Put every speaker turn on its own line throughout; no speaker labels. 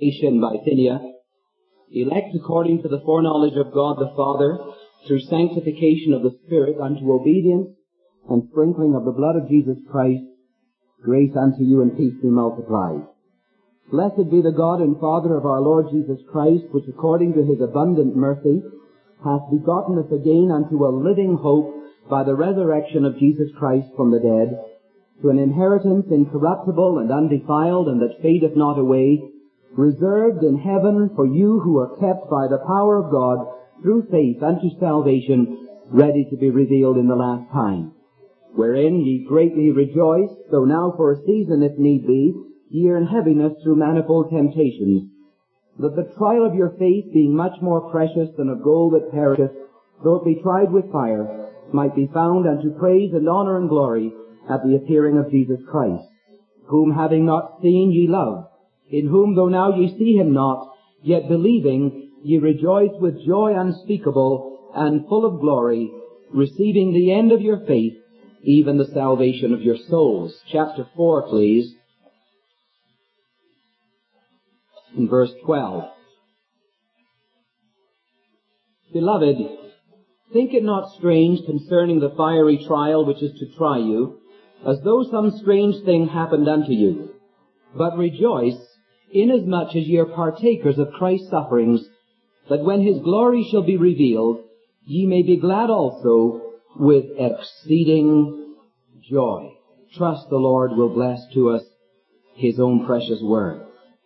sanctification by Bithynia, elect according to the foreknowledge of God the Father, through sanctification of the Spirit, unto obedience and sprinkling of the blood of Jesus Christ, grace unto you and peace be multiplied. Blessed be the God and Father of our Lord Jesus Christ, which according to his abundant mercy hath begotten us again unto a living hope by the resurrection of Jesus Christ from the dead, to an inheritance incorruptible and undefiled, and that fadeth not away, reserved in heaven for you who are kept by the power of God through faith unto salvation, ready to be revealed in the last time. Wherein ye greatly rejoice, though now for a season, if need be, ye are in heaviness through manifold temptations, that the trial of your faith, being much more precious than of gold that perisheth, though it be tried with fire, might be found unto praise and honor and glory at the appearing of Jesus Christ, whom having not seen ye love, in whom though now ye see him not, yet believing ye rejoice with joy unspeakable and full of glory, receiving the end of your faith, even the salvation of your souls. Chapter 4, please. In verse 12. Beloved, think it not strange concerning the fiery trial which is to try you, as though some strange thing happened unto you. But rejoice, inasmuch as ye are partakers of Christ's sufferings, that when his glory shall be revealed, ye may be glad also with exceeding joy. Trust the Lord will bless to us his own precious word.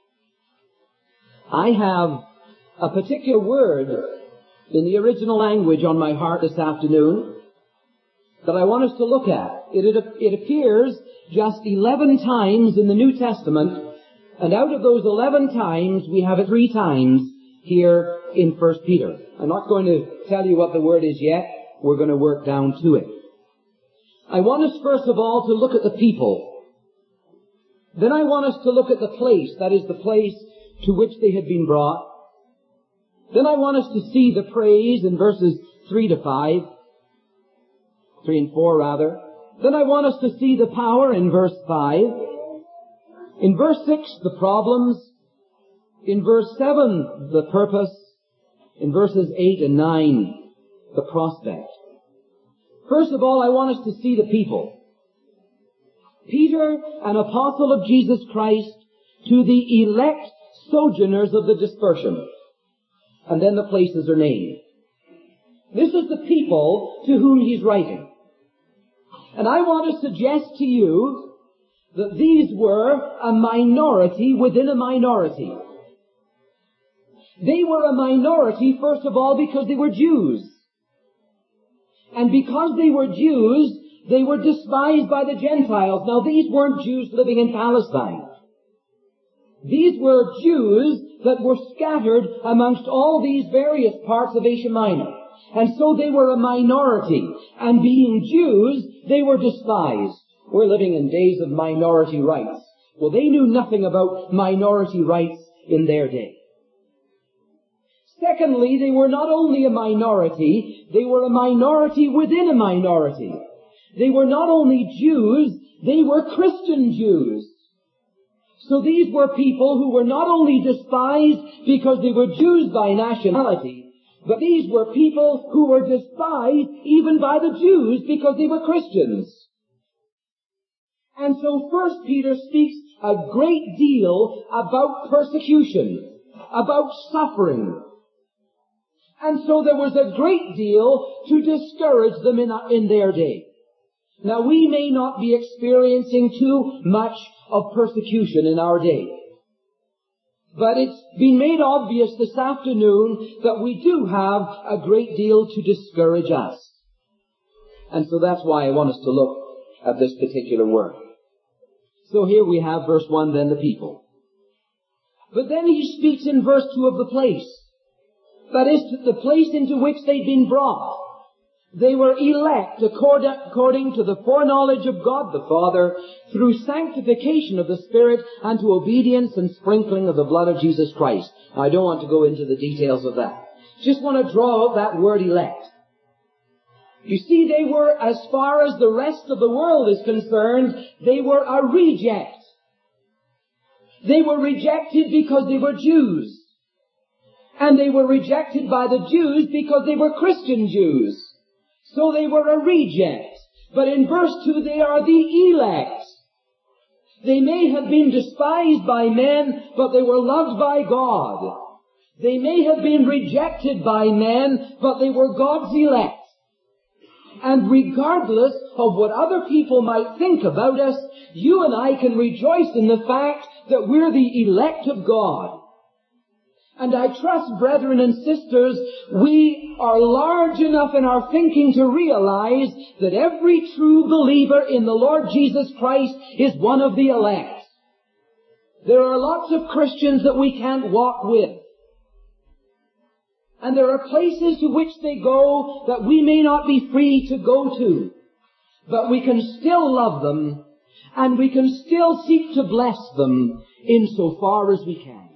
I have a particular word in the original language on my heart this afternoon that I want us to look at. It appears just 11 times in the New Testament, and out of those 11 times, we have it 3 times here in 1 Peter. I'm not going to tell you what the word is yet. We're going to work down to it. I want us, first of all, to look at the people. Then I want us to look at the place, that is, the place to which they had been brought. Then I want us to see the praise in verses 3 and 4 rather. Then I want us to see the power in verse 5. In verse 6, the problems. In verse 7, the purpose. In verses 8 and 9, the prospect. First of all, I want us to see the people. Peter, an apostle of Jesus Christ, to the elect sojourners of the dispersion. And then the places are named. This is the people to whom he's writing. And I want to suggest to you that these were a minority within a minority. They were a minority, first of all, because they were Jews. And because they were Jews, they were despised by the Gentiles. Now, these weren't Jews living in Palestine. These were Jews that were scattered amongst all these various parts of Asia Minor. And so they were a minority. And being Jews, they were despised. We're living in days of minority rights. Well, they knew nothing about minority rights in their day. Secondly, they were not only a minority, they were a minority within a minority. They were not only Jews, they were Christian Jews. So these were people who were not only despised because they were Jews by nationality, but these were people who were despised even by the Jews because they were Christians. And so 1 Peter speaks a great deal about persecution, about suffering. And so there was a great deal to discourage them in their day. Now, we may not be experiencing too much of persecution in our day. But it's been made obvious this afternoon that we do have a great deal to discourage us. And so that's why I want us to look at this particular word. So here we have verse 1, then the people. But then he speaks in verse 2 of the place. That is, the place into which they'd been brought. They were elect according to the foreknowledge of God the Father, through sanctification of the Spirit unto obedience and sprinkling of the blood of Jesus Christ. Now, I don't want to go into the details of that. Just want to draw out that word elect. You see, they were, as far as the rest of the world is concerned, they were a reject. They were rejected because they were Jews. And they were rejected by the Jews because they were Christian Jews. So they were a reject. But in verse 2, they are the elect. They may have been despised by men, but they were loved by God. They may have been rejected by men, but they were God's elect. And regardless of what other people might think about us, you and I can rejoice in the fact that we're the elect of God. And I trust, brethren and sisters, we are large enough in our thinking to realize that every true believer in the Lord Jesus Christ is one of the elect. There are lots of Christians that we can't walk with. And there are places to which they go that we may not be free to go to. But we can still love them, and we can still seek to bless them insofar as we can.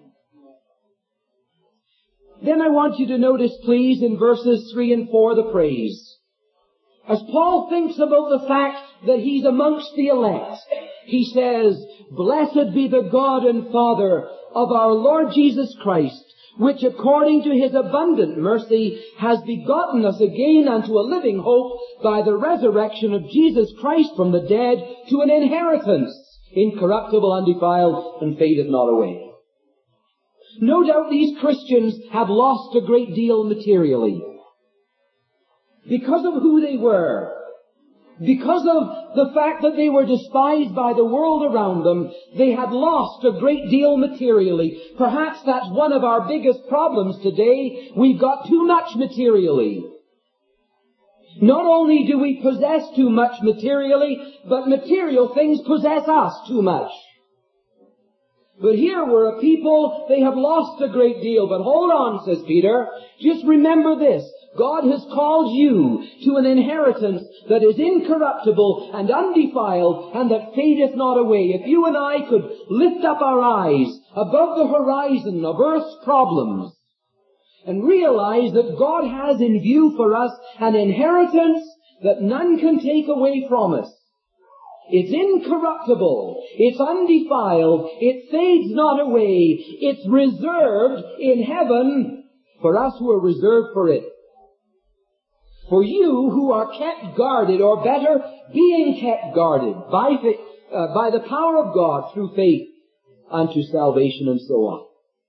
Then I want you to notice, please, in verses 3 and 4, the praise. As Paul thinks about the fact that he's amongst the elect, he says, "Blessed be the God and Father of our Lord Jesus Christ, which according to his abundant mercy has begotten us again unto a living hope by the resurrection of Jesus Christ from the dead to an inheritance, incorruptible, undefiled, and fadeth not away." No doubt these Christians have lost a great deal materially. Because of who they were, because of the fact that they were despised by the world around them, they had lost a great deal materially. Perhaps that's one of our biggest problems today. We've got too much materially. Not only do we possess too much materially, but material things possess us too much. But here we're a people, they have lost a great deal. But hold on, says Peter. Just remember this. God has called you to an inheritance that is incorruptible and undefiled and that fadeth not away. If you and I could lift up our eyes above the horizon of earth's problems and realize that God has in view for us an inheritance that none can take away from us. It's incorruptible. It's undefiled. It fades not away. It's reserved in heaven for us who are reserved for it. For you who are kept guarded, or better, being kept guarded by the power of God through faith unto salvation, and so on.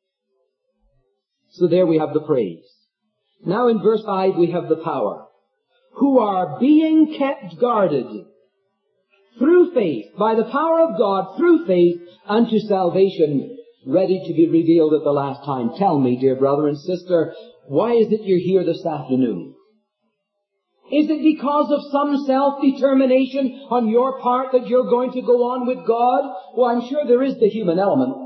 So there we have the praise. Now in verse 5 we have the power. Who are being kept guarded through faith, by the power of God, through faith, unto salvation, ready to be revealed at the last time. Tell me, dear brother and sister, why is it you're here this afternoon? Is it because of some self-determination on your part that you're going to go on with God? Well, I'm sure there is the human element.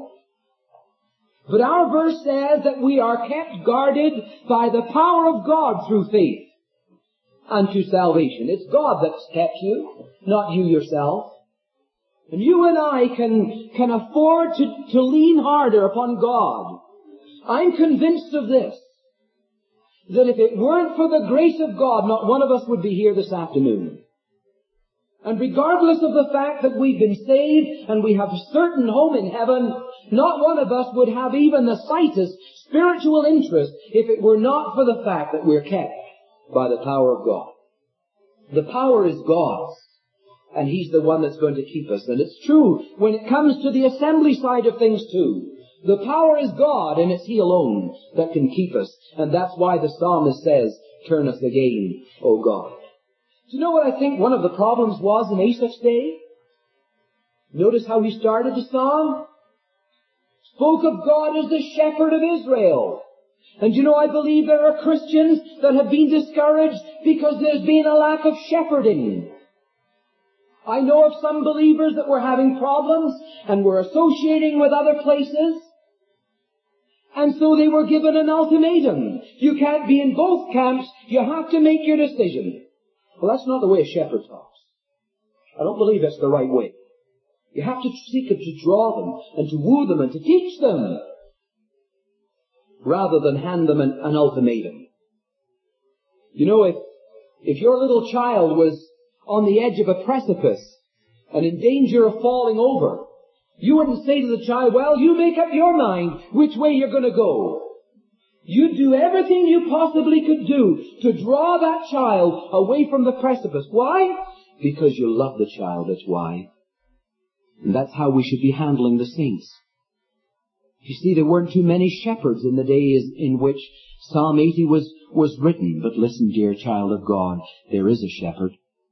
But our verse says that we are kept guarded by the power of God through faith unto salvation. It's God that's kept you, not you yourself. And you and I can afford to lean harder upon God. I'm convinced of this, that if it weren't for the grace of God, not one of us would be here this afternoon. And regardless of the fact that we've been saved and we have a certain home in heaven, not one of us would have even the slightest spiritual interest if it were not for the fact that we're kept by the power of God. The power is God's, and He's the one that's going to keep us. And it's true when it comes to the assembly side of things too. The power is God, and it's He alone that can keep us. And that's why the psalmist says, "Turn us again, O God." Do you know what I think one of the problems was in Asaph's day? Notice how he started the song. Spoke of God as the shepherd of Israel. And you know, I believe there are Christians that have been discouraged because there's been a lack of shepherding. I know of some believers that were having problems and were associating with other places. And so they were given an ultimatum. You can't be in both camps. You have to make your decision. Well, that's not the way a shepherd talks. I don't believe that's the right way. You have to seek to draw them and to woo them and to teach them, rather than hand them an ultimatum. You know, if your little child was on the edge of a precipice and in danger of falling over, You wouldn't say to the child, well, you make up your mind which way you're going to go. You'd do everything you possibly could do to draw that child away from the precipice. Why? Because you love the child, that's why. And that's how we should be handling the saints. You see, there weren't too many shepherds in the days in which Psalm 80 was written. But listen, dear child of God, there is a shepherd.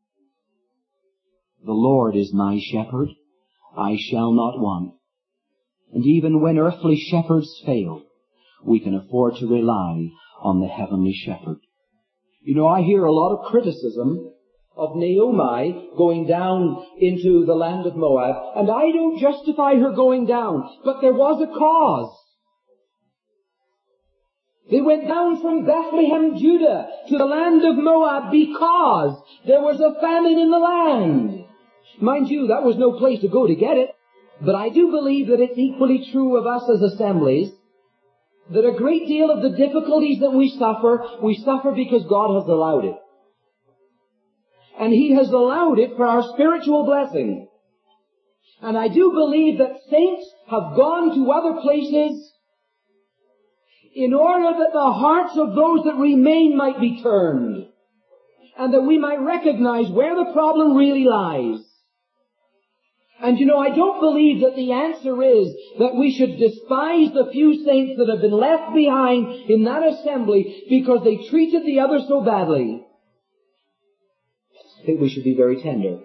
The Lord is my shepherd. I shall not want. And even when earthly shepherds fail, we can afford to rely on the heavenly shepherd. You know, I hear a lot of criticism of Naomi going down into the land of Moab, and I don't justify her going down, but there was a cause. They went down from Bethlehem, Judah, to the land of Moab because there was a famine in the land. Mind you, that was no place to go to get it, but I do believe that it's equally true of us as assemblies, that a great deal of the difficulties that we suffer because God has allowed it. And He has allowed it for our spiritual blessing. And I do believe that saints have gone to other places in order that the hearts of those that remain might be turned, and that we might recognize where the problem really lies. And you know, I don't believe that the answer is that we should despise the few saints that have been left behind in that assembly because they treated the others so badly. I think we should be very tender.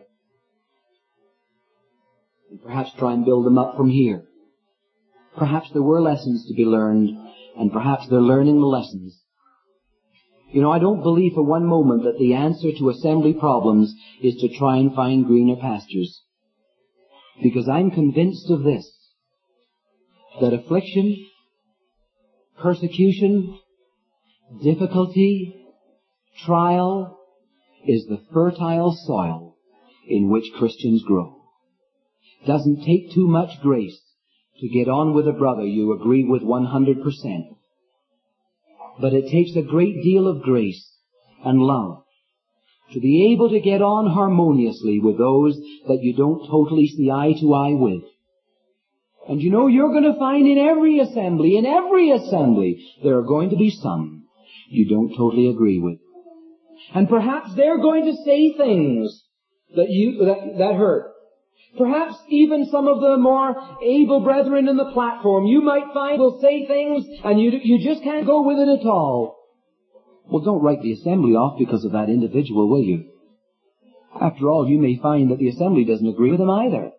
And perhaps try and build them up from here. Perhaps there were lessons to be learned, and perhaps they're learning the lessons. You know, I don't believe for one moment that the answer to assembly problems is to try and find greener pastures. Because I'm convinced of this, that affliction, persecution, difficulty, trial is the fertile soil in which Christians grow. It doesn't take too much grace to get on with a brother you agree with 100%. But it takes a great deal of grace and love to be able to get on harmoniously with those that you don't totally see eye to eye with. And you know, you're going to find in every assembly, there are going to be some you don't totally agree with. And perhaps they're going to say things that hurt. Perhaps even some of the more able brethren in the platform you might find will say things and you just can't go with it at all. Well, don't write the assembly off because of that individual, will you? After all, you may find that the assembly doesn't agree with him either.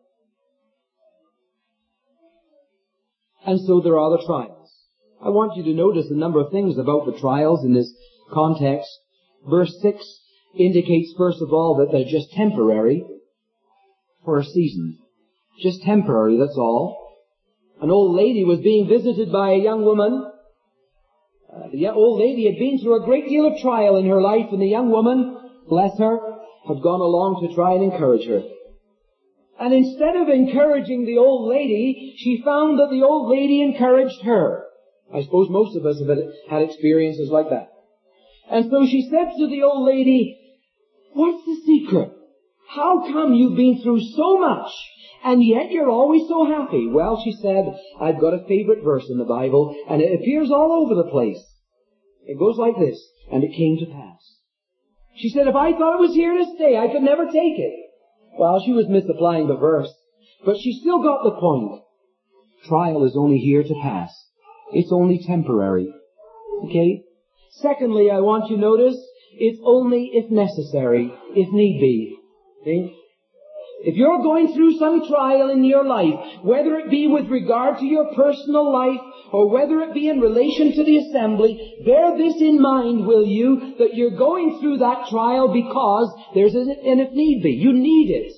And so there are the trials. I want you to notice a number of things about the trials in this context. Verse 6 indicates, first of all, that they're just temporary for a season. Just temporary, that's all. An old lady was being visited by a young woman. The old lady had been through a great deal of trial in her life, and the young woman, bless her, had gone along to try and encourage her. And instead of encouraging the old lady, she found that the old lady encouraged her. I suppose most of us have had experiences like that. And so she said to the old lady, "What's the secret? How come you've been through so much, and yet you're always so happy?" "Well," she said, "I've got a favorite verse in the Bible, and it appears all over the place. It goes like this, and it came to pass." She said, "If I thought it was here to stay, I could never take it." Well, she was misapplying the verse, but she still got the point. Trial is only here to pass. It's only temporary. Okay? Secondly, I want you to notice, it's only if necessary, if need be. See? If you're going through some trial in your life, whether it be with regard to your personal life or whether it be in relation to the assembly, bear this in mind, will you, that you're going through that trial because there's an if need be. You need it.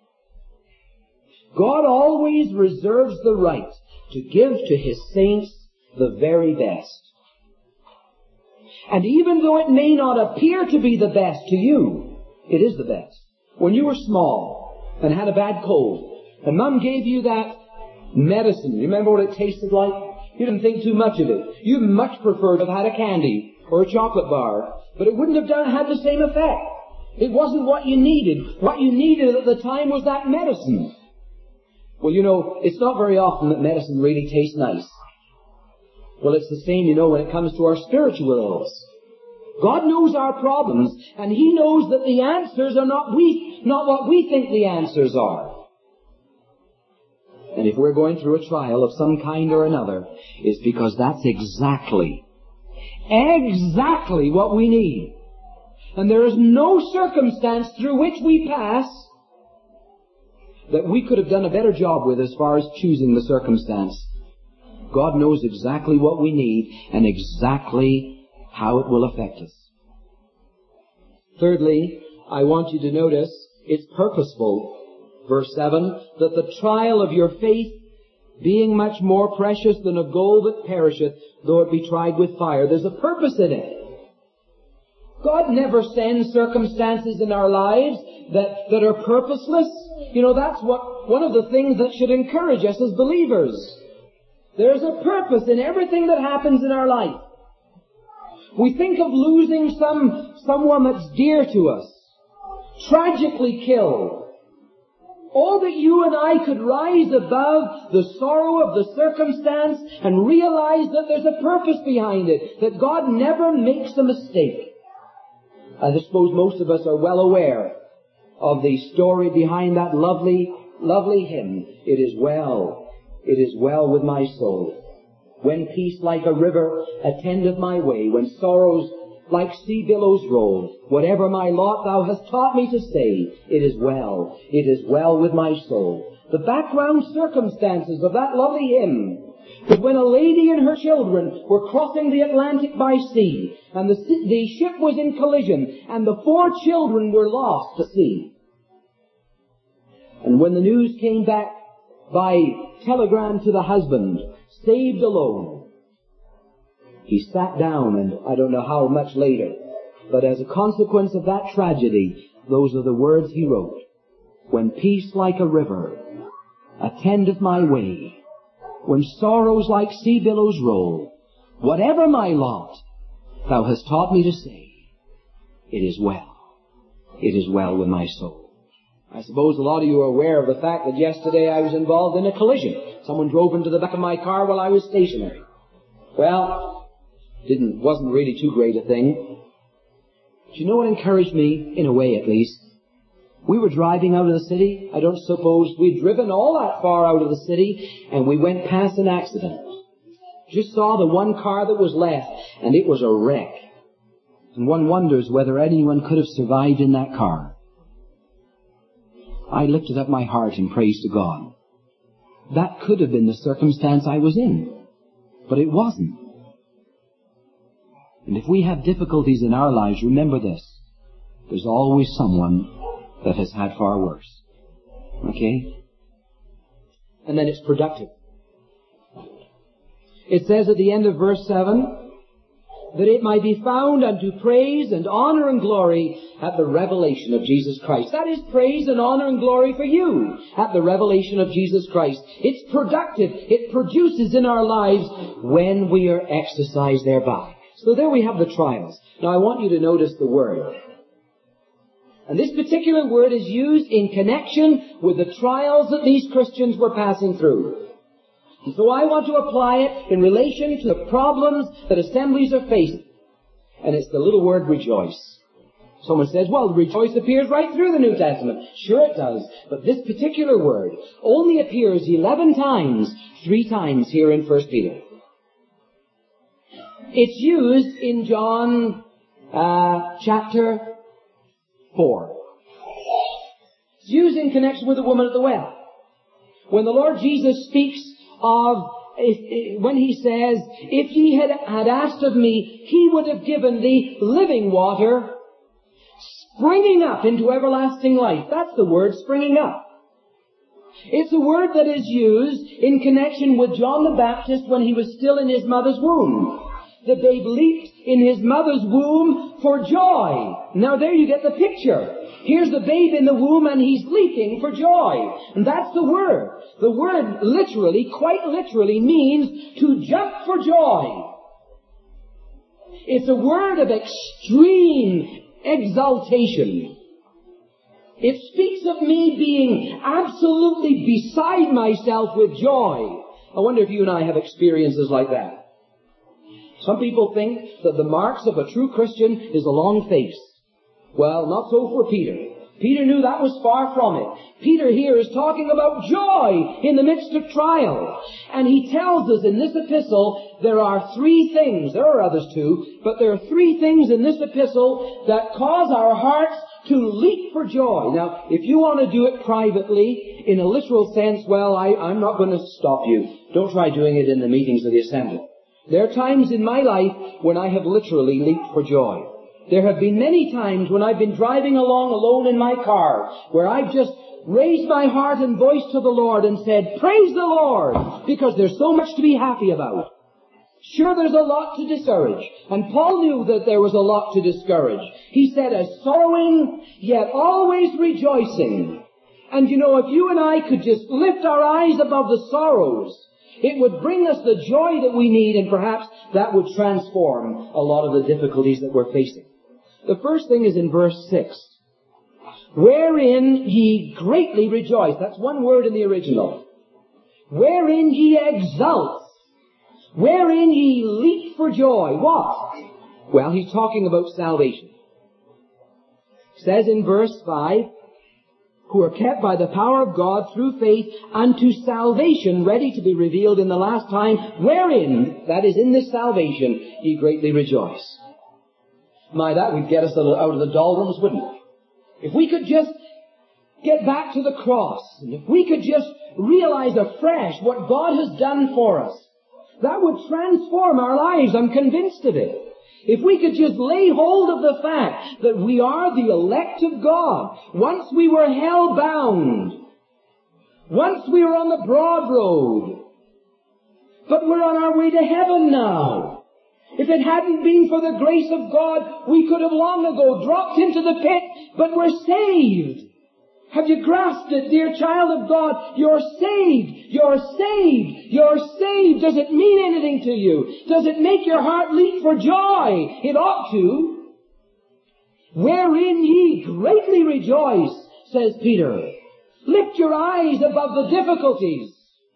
God always reserves the right to give to His saints the very best. And even though it may not appear to be the best to you, it is the best. When you were small and had a bad cold, and Mum gave you that medicine, you remember what it tasted like? You didn't think too much of it. You much preferred to have had a candy or a chocolate bar, but it wouldn't have had the same effect. It wasn't what you needed. What you needed at the time was that medicine. Well, you know, it's not very often that medicine really tastes nice. Well, it's the same, you know, when it comes to our spiritual ills. God knows our problems, and He knows that the answers are not what we think the answers are. And if we're going through a trial of some kind or another, it's because that's exactly what we need. And there is no circumstance through which we pass that we could have done a better job with as far as choosing the circumstance. God knows exactly what we need and exactly how it will affect us. Thirdly, I want you to notice it's purposeful. Verse 7, that the trial of your faith, being much more precious than of gold that perisheth, though it be tried with fire. There's a purpose in it. God never sends circumstances in our lives that are purposeless. You know, that's one of the things that should encourage us as believers. There's a purpose in everything that happens in our life. We think of losing someone that's dear to us, tragically killed. Oh, that you and I could rise above the sorrow of the circumstance and realize that there's a purpose behind it, that God never makes a mistake. I suppose most of us are well aware of the story behind that lovely, lovely hymn, It is well with my soul. When peace like a river attendeth my way, when sorrows like sea billows roll, whatever my lot thou hast taught me to say, it is well with my soul. The background circumstances of that lovely hymn was when a lady and her children were crossing the Atlantic by sea, and the ship was in collision, and the 4 children were lost to sea. And when the news came back by telegram to the husband, saved alone, he sat down, and I don't know how much later, but as a consequence of that tragedy, those are the words he wrote. When peace like a river attendeth my way, when sorrows like sea billows roll, whatever my lot, thou hast taught me to say, it is well with my soul. I suppose a lot of you are aware of the fact that yesterday I was involved in a collision. Someone drove into the back of my car while I was stationary. Well, wasn't really too great a thing. But you know what encouraged me, in a way at least? We were driving out of the city. I don't suppose we'd driven all that far out of the city, and we went past an accident. Just saw the one car that was left, and it was a wreck. And one wonders whether anyone could have survived in that car. I lifted up my heart in praise to God. That could have been the circumstance I was in, but it wasn't. And if we have difficulties in our lives, remember this. There's always someone that has had far worse. Okay? And then it's productive. It says at the end of verse 7, that it might be found unto praise and honor and glory at the revelation of Jesus Christ. That is praise and honor and glory for you at the revelation of Jesus Christ. It's productive. It produces in our lives when we are exercised thereby. So there we have the trials. Now I want you to notice the word. And this particular word is used in connection with the trials that these Christians were passing through. And so I want to apply it in relation to the problems that assemblies are facing. And it's the little word rejoice. Someone says, well, rejoice appears right through the New Testament. Sure it does. But this particular word only appears 11 times, 3 times here in 1 Peter. It's used in John chapter 4. It's used in connection with the woman at the well. When the Lord Jesus speaks of, when He says, if ye had asked of me, He would have given thee living water, springing up into everlasting life. That's the word, springing up. It's a word that is used in connection with John the Baptist when he was still in his mother's womb. The babe leaped in his mother's womb for joy. Now there you get the picture. Here's the babe in the womb and he's leaping for joy. And that's the word. The word literally, quite literally, means to jump for joy. It's a word of extreme exaltation. It speaks of me being absolutely beside myself with joy. I wonder if you and I have experiences like that. Some people think that the marks of a true Christian is a long face. Well, not so for Peter. Peter knew that was far from it. Peter here is talking about joy in the midst of trial. And he tells us in this epistle there are three things, there are others too, but there are three things in this epistle that cause our hearts to leap for joy. Now, if you want to do it privately, in a literal sense, well, I'm not going to stop you. Don't try doing it in the meetings of the assembly. There are times in my life when I have literally leaped for joy. There have been many times when I've been driving along alone in my car where I've just raised my heart and voice to the Lord and said, "Praise the Lord," because there's so much to be happy about. Sure, there's a lot to discourage. And Paul knew that there was a lot to discourage. He said, "As sorrowing, yet always rejoicing." And you know, if you and I could just lift our eyes above the sorrows, it would bring us the joy that we need, and perhaps that would transform a lot of the difficulties that we're facing. The first thing is in verse 6. "Wherein ye greatly rejoice." That's one word in the original. "Wherein ye exult. Wherein ye leap for joy." What? Well, he's talking about salvation. It says in verse 5, "Who are kept by the power of God through faith unto salvation, ready to be revealed in the last time, wherein," that is in this salvation, "ye greatly rejoice." My, that would get us out of the doldrums, wouldn't it? If we could just get back to the cross, and if we could just realize afresh what God has done for us, that would transform our lives. I'm convinced of it. If we could just lay hold of the fact that we are the elect of God. Once we were hell-bound. Once we were on the broad road. But we're on our way to heaven now. If it hadn't been for the grace of God, we could have long ago dropped into the pit, but we're saved. Have you grasped it, dear child of God? You're saved. You're saved. You're saved. Does it mean anything to you? Does it make your heart leap for joy? It ought to. "Wherein ye greatly rejoice," says Peter. Lift your eyes above the difficulties.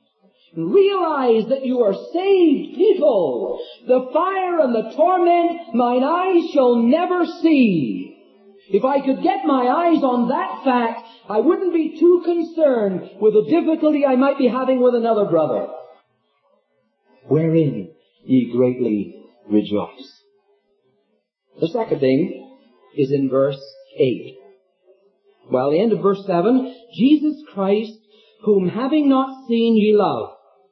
Realize that you are saved people. The fire and the torment mine eyes shall never see. If I could get my eyes on that fact, I wouldn't be too concerned with the difficulty I might be having with another brother. Wherein ye greatly rejoice. The second thing is in verse 8. Well, the end of verse 7, "Jesus Christ, whom having not seen ye love,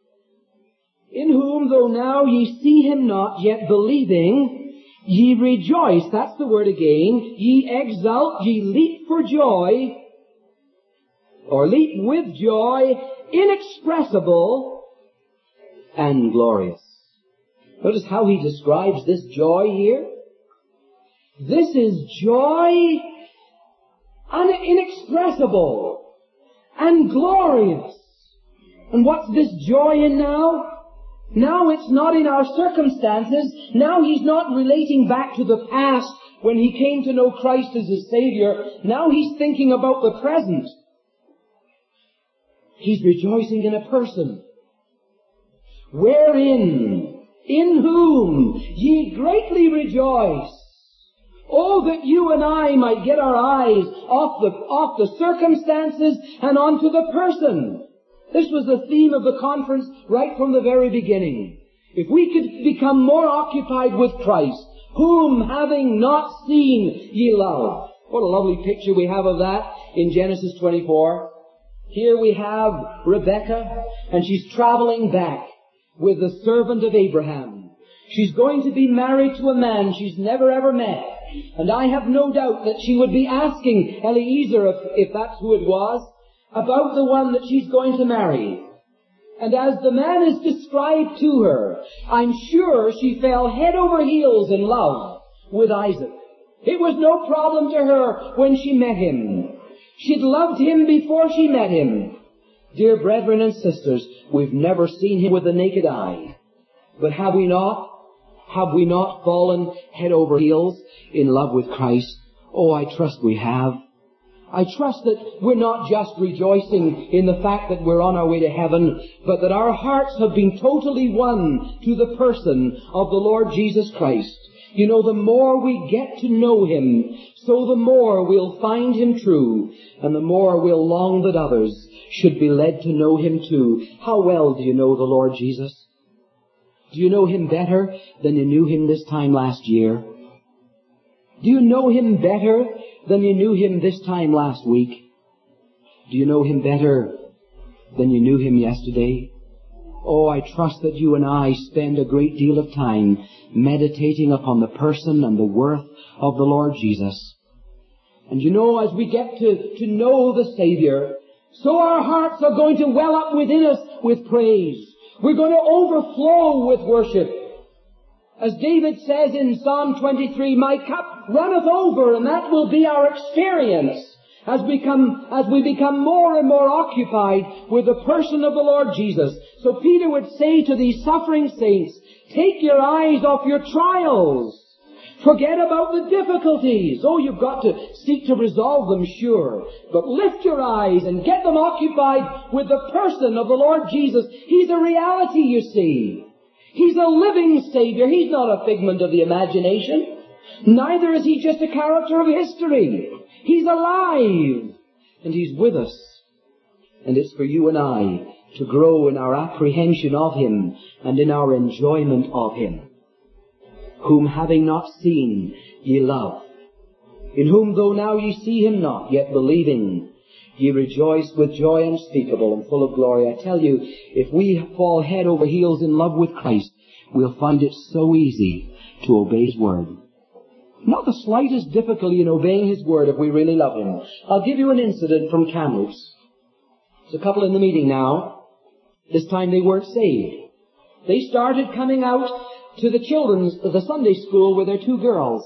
in whom though now ye see him not, yet believing, ye rejoice." That's the word again. "Ye exult," ye leap for joy, or leap with joy, inexpressible and glorious. Notice how he describes this joy here. This is joy inexpressible and glorious. And what's this joy in now? Now it's not in our circumstances. Now he's not relating back to the past when he came to know Christ as his Savior. Now he's thinking about the present. He's rejoicing in a person. "Wherein, in whom, ye greatly rejoice." Oh, that you and I might get our eyes off the circumstances and onto the person. This was the theme of the conference right from the very beginning. If we could become more occupied with Christ, whom having not seen ye love. What a lovely picture we have of that in Genesis 24. Here we have Rebekah, and she's traveling back with the servant of Abraham. She's going to be married to a man she's never ever met. And I have no doubt that she would be asking Eliezer, if that's who it was, about the one that she's going to marry. And as the man is described to her, I'm sure she fell head over heels in love with Isaac. It was no problem to her when she met him. She'd loved him before she met him. Dear brethren and sisters, we've never seen him with the naked eye. But have we not? Have we not fallen head over heels in love with Christ? Oh, I trust we have. I trust that we're not just rejoicing in the fact that we're on our way to heaven, but that our hearts have been totally won to the person of the Lord Jesus Christ. You know, the more we get to know Him, so the more we'll find Him true, and the more we'll long that others should be led to know Him too. How well do you know the Lord Jesus? Do you know Him better than you knew Him this time last year? Do you know Him better than you knew Him this time last week? Do you know Him better than you knew Him yesterday? Oh, I trust that you and I spend a great deal of time meditating upon the person and the worth of the Lord Jesus. And you know, as we get to know the Savior, so our hearts are going to well up within us with praise. We're going to overflow with worship. As David says in Psalm 23, my cup runneth over, and that will be our experience as we become more and more occupied with the person of the Lord Jesus. So Peter would say to these suffering saints, take your eyes off your trials. Forget about the difficulties. Oh, you've got to seek to resolve them, sure. But lift your eyes and get them occupied with the person of the Lord Jesus. He's a reality, you see. He's a living Savior. He's not a figment of the imagination. Neither is He just a character of history. He's alive. And He's with us. And it's for you and I to grow in our apprehension of Him and in our enjoyment of Him. Whom having not seen ye love, in whom though now ye see Him not, yet believing, ye rejoice with joy unspeakable and full of glory. I tell you, if we fall head over heels in love with Christ, we'll find it so easy to obey His Word. Not the slightest difficulty in obeying His Word if we really love Him. I'll give you an incident from Kamloops. There's a couple in the meeting now. This time they weren't saved. They started coming out to the Sunday school with their two girls.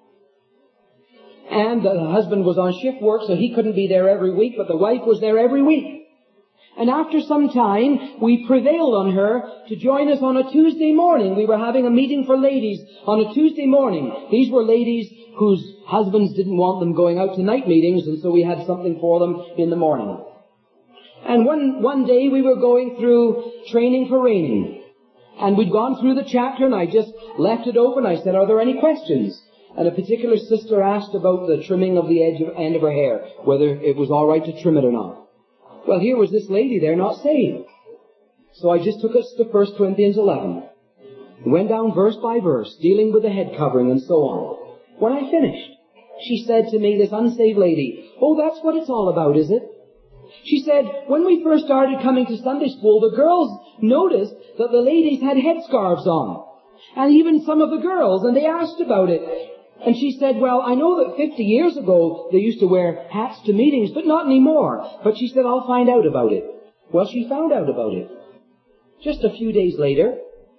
And the husband was on shift work, so he couldn't be there every week, but the wife was there every week. And after some time, we prevailed on her to join us on a Tuesday morning. We were having a meeting for ladies on a Tuesday morning. These were ladies whose husbands didn't want them going out to night meetings, and so we had something for them in the morning. And one day we were going through training for reigning. And we'd gone through the chapter, and I just left it open. I said, are there any questions? And a particular sister asked about the trimming of the end of her hair, whether it was all right to trim it or not. Well, here was this lady there not saved. So I just took us to 1 Corinthians 11. Went down verse by verse, dealing with the head covering and so on. When I finished, she said to me, this unsaved lady, oh, that's what it's all about, is it? She said, when we first started coming to Sunday school, the girls noticed that the ladies had headscarves on. And even some of the girls, and they asked about it. And she said, well, I know that 50 years ago they used to wear hats to meetings, but not anymore. But she said, I'll find out about it. Well, she found out about it. Just a few days later,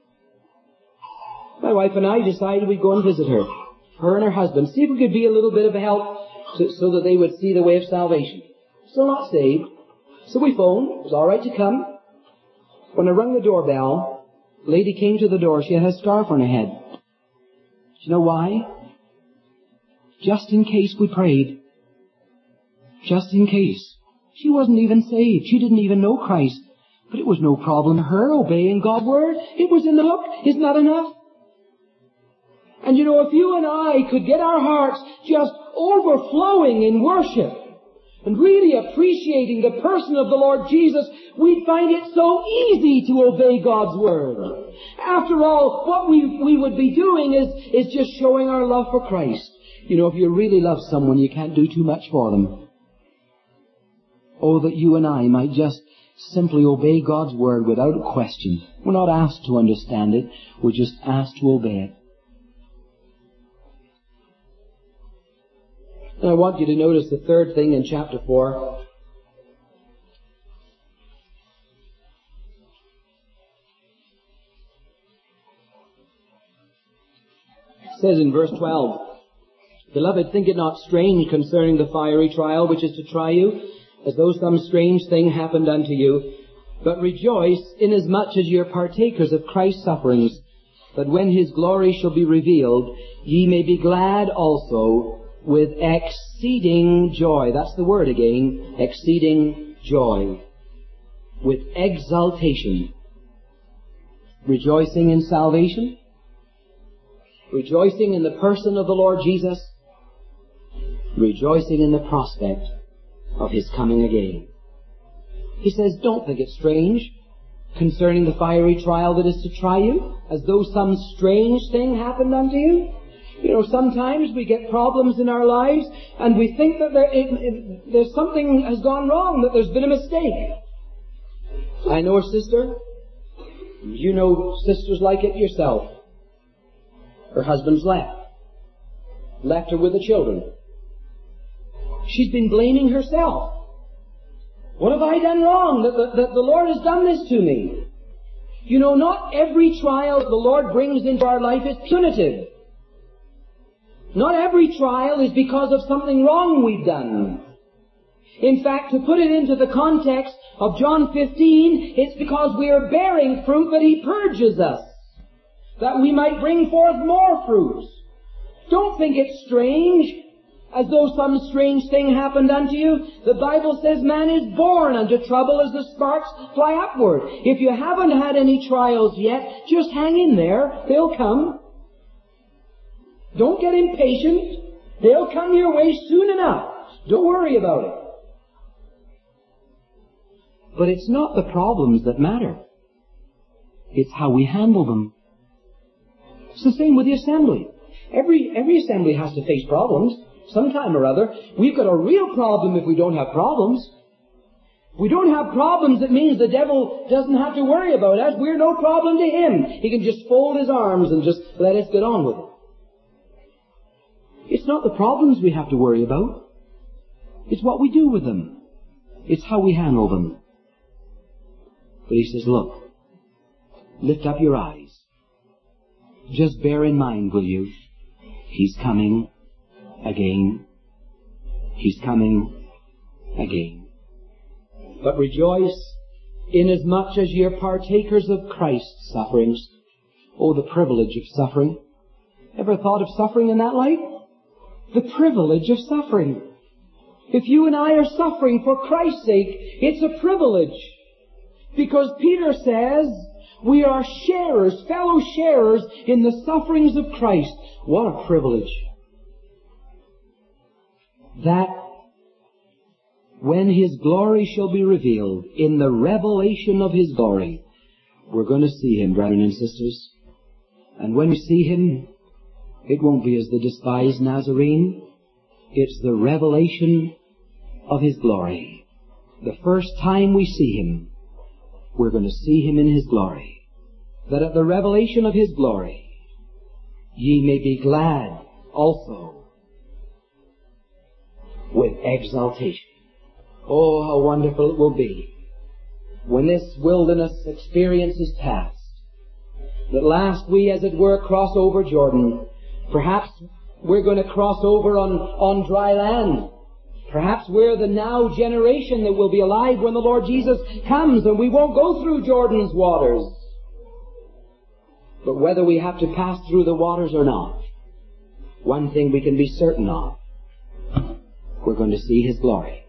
my wife and I decided we'd go and visit her and her husband, see if we could be a little bit of a help so that they would see the way of salvation. Still not saved. So we phoned. It was all right to come. When I rang the doorbell, a lady came to the door. She had a scarf on her head. Do you know why? Just in case we prayed. Just in case. She wasn't even saved. She didn't even know Christ. But it was no problem to her obeying God's Word. It was in the hook. Isn't that enough? And you know, if you and I could get our hearts just overflowing in worship, and really appreciating the person of the Lord Jesus, we'd find it so easy to obey God's Word. After all, what we would be doing is just showing our love for Christ. You know, if you really love someone, you can't do too much for them. Oh, that you and I might just simply obey God's Word without a question. We're not asked to understand it. We're just asked to obey it. And I want you to notice the third thing in chapter 4. It says in verse 12, Beloved, think it not strange concerning the fiery trial which is to try you, as though some strange thing happened unto you. But rejoice inasmuch as ye are partakers of Christ's sufferings, that when His glory shall be revealed, ye may be glad also with exceeding joy. That's the word again, exceeding joy. With exaltation. Rejoicing in salvation. Rejoicing in the person of the Lord Jesus. Rejoicing in the prospect of His coming again. He says, don't think it strange concerning the fiery trial that is to try you, as though some strange thing happened unto you. You know, sometimes we get problems in our lives and we think that there's something has gone wrong, that there's been a mistake. I know a sister. You know sisters like it yourself. Her husband's left her with the children. She's been blaming herself. What have I done wrong that the Lord has done this to me? You know, not every trial the Lord brings into our life is punitive. Not every trial is because of something wrong we've done. In fact, to put it into the context of John 15, it's because we are bearing fruit that He purges us, that we might bring forth more fruit. Don't think it's strange, as though some strange thing happened unto you. The Bible says man is born unto trouble as the sparks fly upward. If you haven't had any trials yet, just hang in there. They'll come. Don't get impatient. They'll come your way soon enough. Don't worry about it. But it's not the problems that matter. It's how we handle them. It's the same with the assembly. Every assembly has to face problems sometime or other. We've got a real problem if we don't have problems. If we don't have problems, it means the devil doesn't have to worry about us. We're no problem to him. He can just fold his arms and just let us get on with it. It's not the problems we have to worry about. It's what we do with them. It's how we handle them. But he says, look, lift up your eyes. Just bear in mind, will you? He's coming again. He's coming again. But rejoice inasmuch as ye are partakers of Christ's sufferings. Oh, the privilege of suffering. Ever thought of suffering in that light? The privilege of suffering. If you and I are suffering for Christ's sake, it's a privilege. Because Peter says, we are sharers, fellow sharers in the sufferings of Christ. What a privilege. That when His glory shall be revealed, in the revelation of His glory, we're going to see Him, brethren and sisters. And when we see Him, it won't be as the despised Nazarene. It's the revelation of His glory. The first time we see Him, we're going to see Him in His glory. That at the revelation of His glory, ye may be glad also with exaltation. Oh, how wonderful it will be when this wilderness experience is past. That last we, as it were, cross over Jordan. Perhaps we're going to cross over on dry land. Perhaps we're the now generation that will be alive when the Lord Jesus comes and we won't go through Jordan's waters. But whether we have to pass through the waters or not, one thing we can be certain of, we're going to see His glory.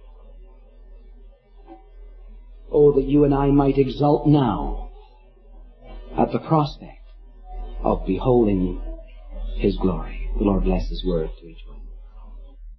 Oh, that you and I might exult now at the prospect of beholding His glory. The Lord bless His word to each one.